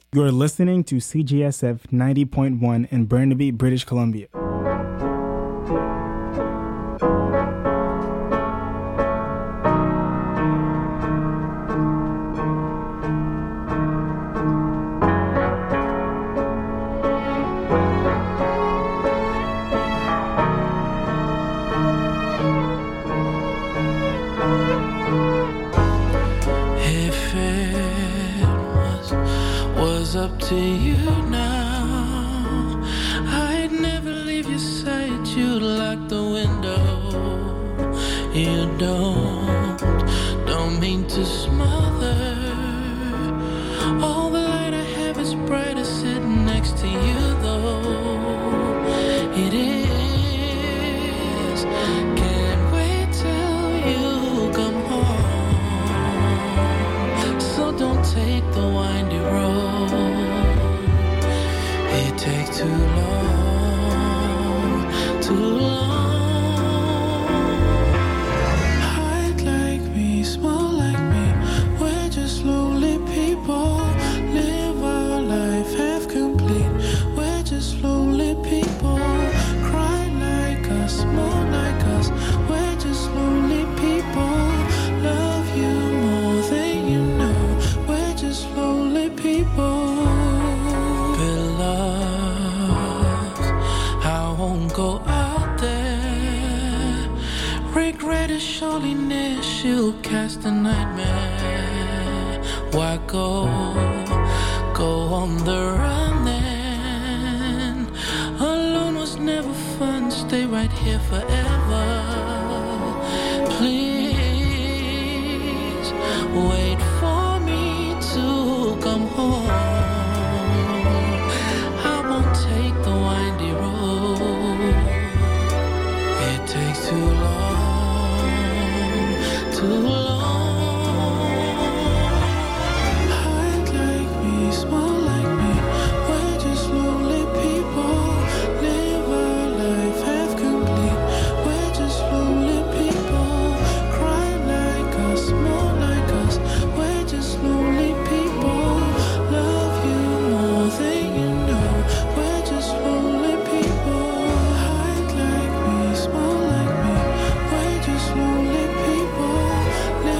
You're listening to CGSF 90.1 in Burnaby, British Columbia. Up to you now. I'd never leave your side. You lock the window. You don't mean to smother. All the light I have is brighter sitting next to you, though. It is. Can't wait till you come home. So don't take the windy road. It takes too long, too long. Hide like me, smile like me. We're just lonely people. Live our life half complete. We're just lonely people. Cry like us, mourn like us. We're just lonely people. Love you more than you know. We're just lonely people. Go out there. Regret is surely near. She'll cast a nightmare. Why go on the run then? Alone was never fun. Stay right here forever. Please wait for me to come home. I won't take the windy road. It takes too long, too long. Hide like me, smile like me. We're just lonely people. Live our life half complete. We're just lonely people. Cry like us, mourn like us. We're just lonely people. Love you more than you know. We're just lonely people. Hide like me, smile like me. We're just lonely people. Live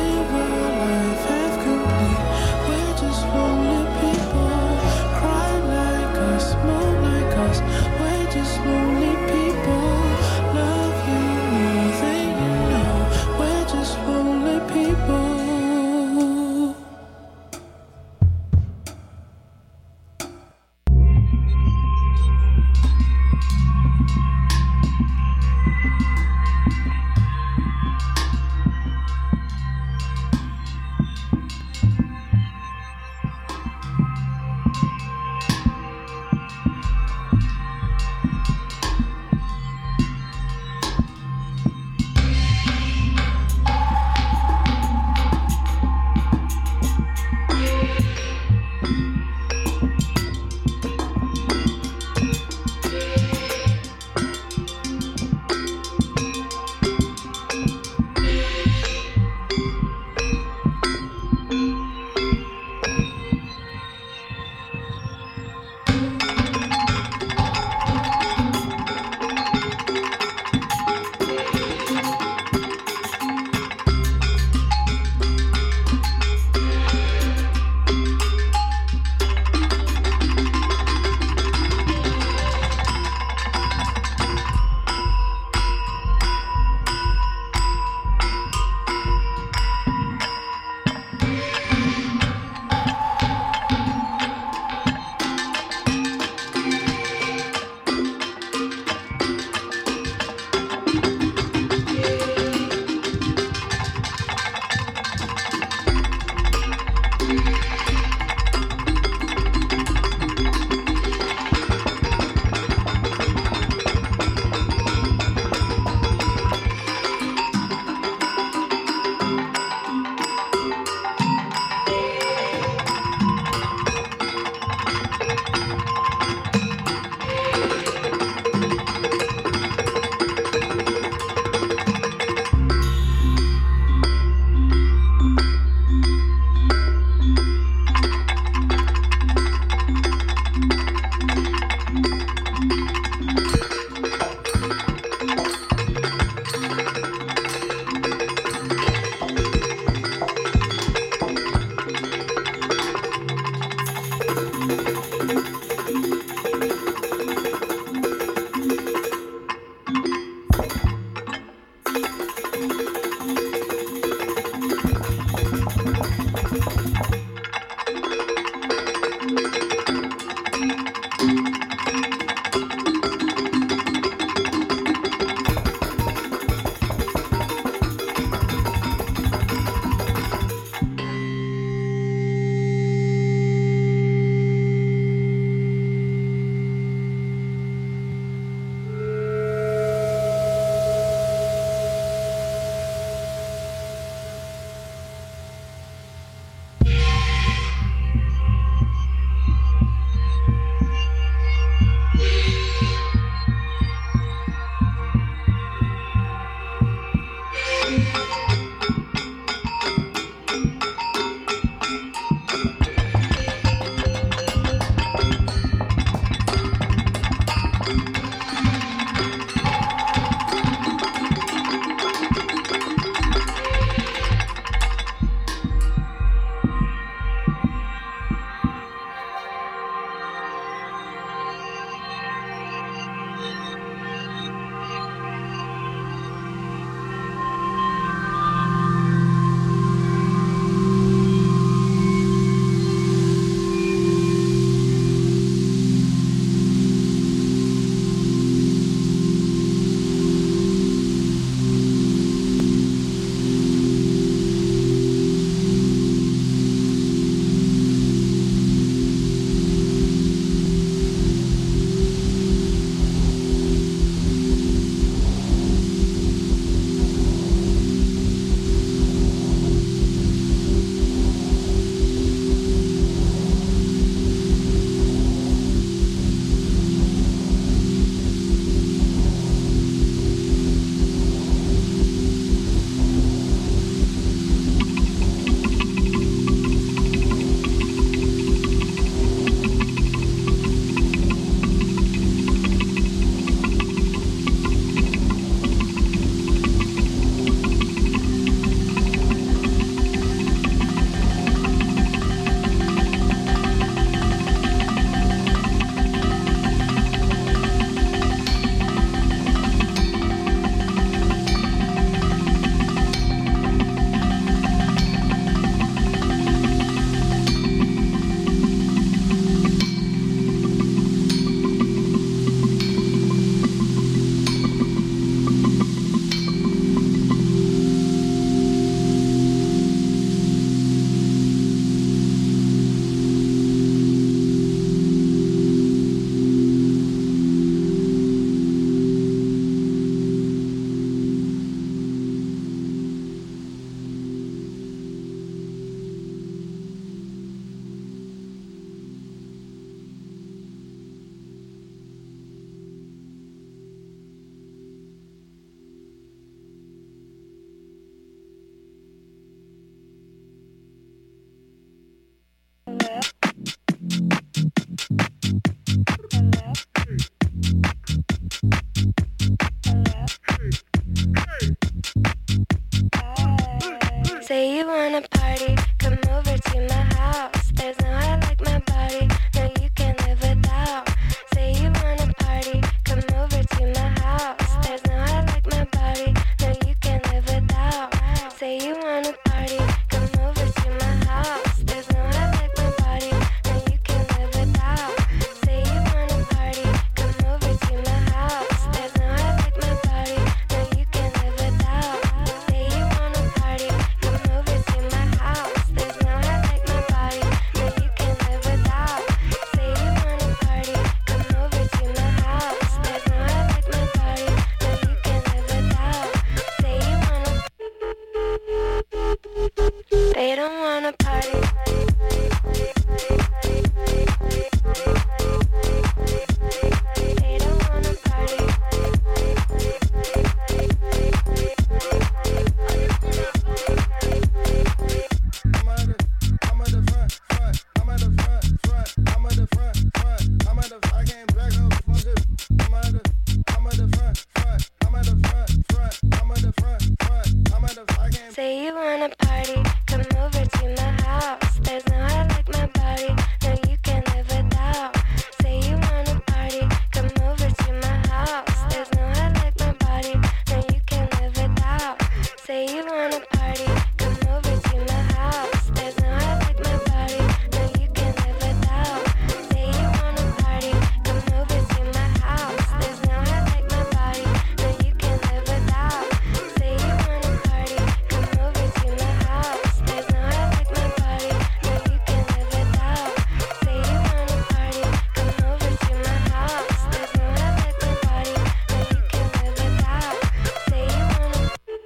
Say you wanna party, come over to my house. There's no I like my body, no you can live without. Say you wanna party, come over to my house. There's no I like my body, no you can live without. Say you wanna party, come over to my house. There's no I like my body, no you can live without. Say you wanna party, come over to my house. There's no I like my body, no you can live without. Say you wanna party, come over to my house. There's no I like my body, no you can live without. Say you wanna party, come over to my house. There's no I like my body, no you can live without. Say you wanna. They don't wanna party. They don't wanna party. I'm at the front. I'm at the front. I'm at the front. I'm at the. I can't back up. I'm at the front. I'm at the front. I'm at the front. I'm at the. I can't. Say you wanna party, come over to my house. There's no I like my body, no you can live without. Say you wanna party, come over to my house. There's no I like my body, no you can live without. Say you wanna party, come over to my house. There's no I like my body, no you can live without. Say you wanna party, come over to my house. There's no I like my body, no you can live without. Say you wanna party, come over to my house. There's no I like my body, no you can live without. Say you wanna party, come over to my house. There's no I like my body, no you can live without. Say you wanna.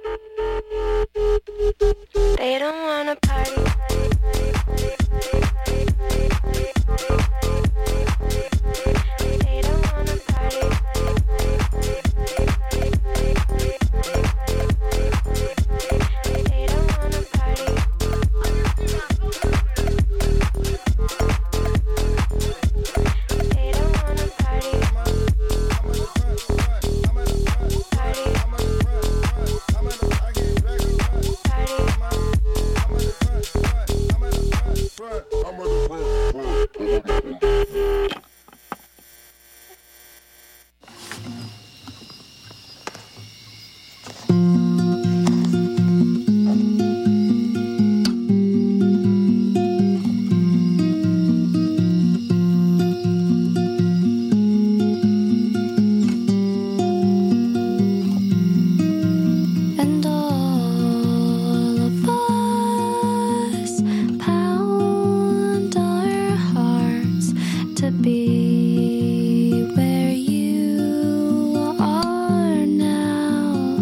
They don't wanna party. They don't wanna party. They don't wanna party. They don't wanna party. Party. And all of us pound our hearts to be where you are now.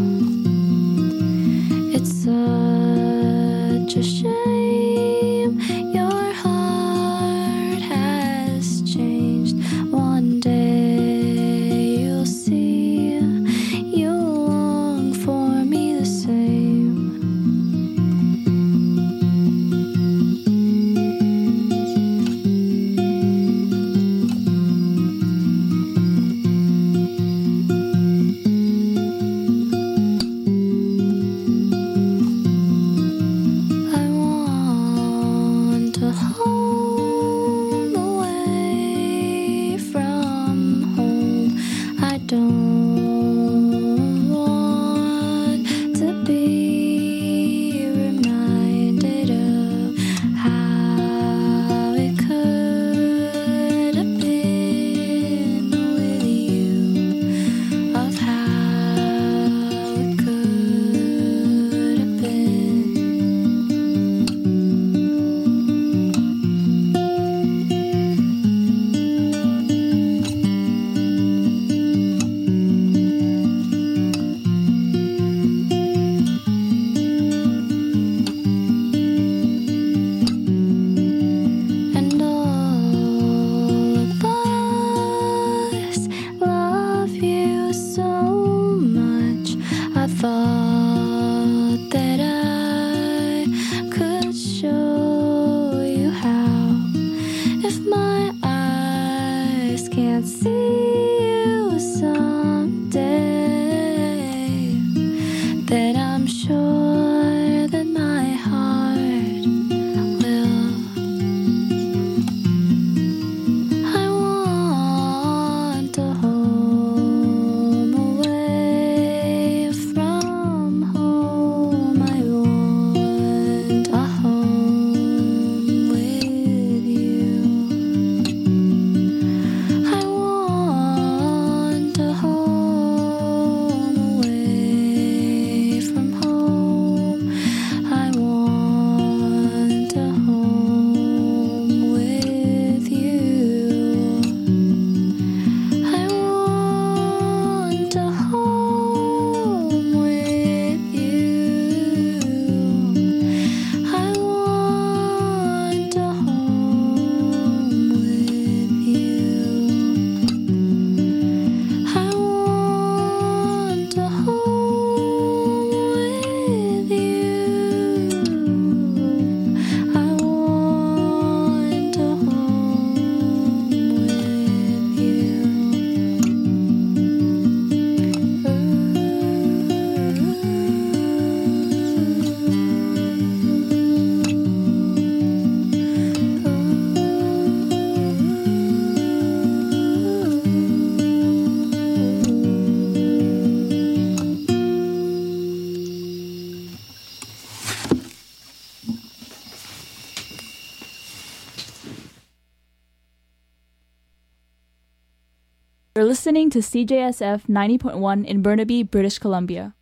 It's such a shame your heart has changed. One day you'll see you'll long for me the same. I want You're listening to CJSF 90.1 in Burnaby, British Columbia.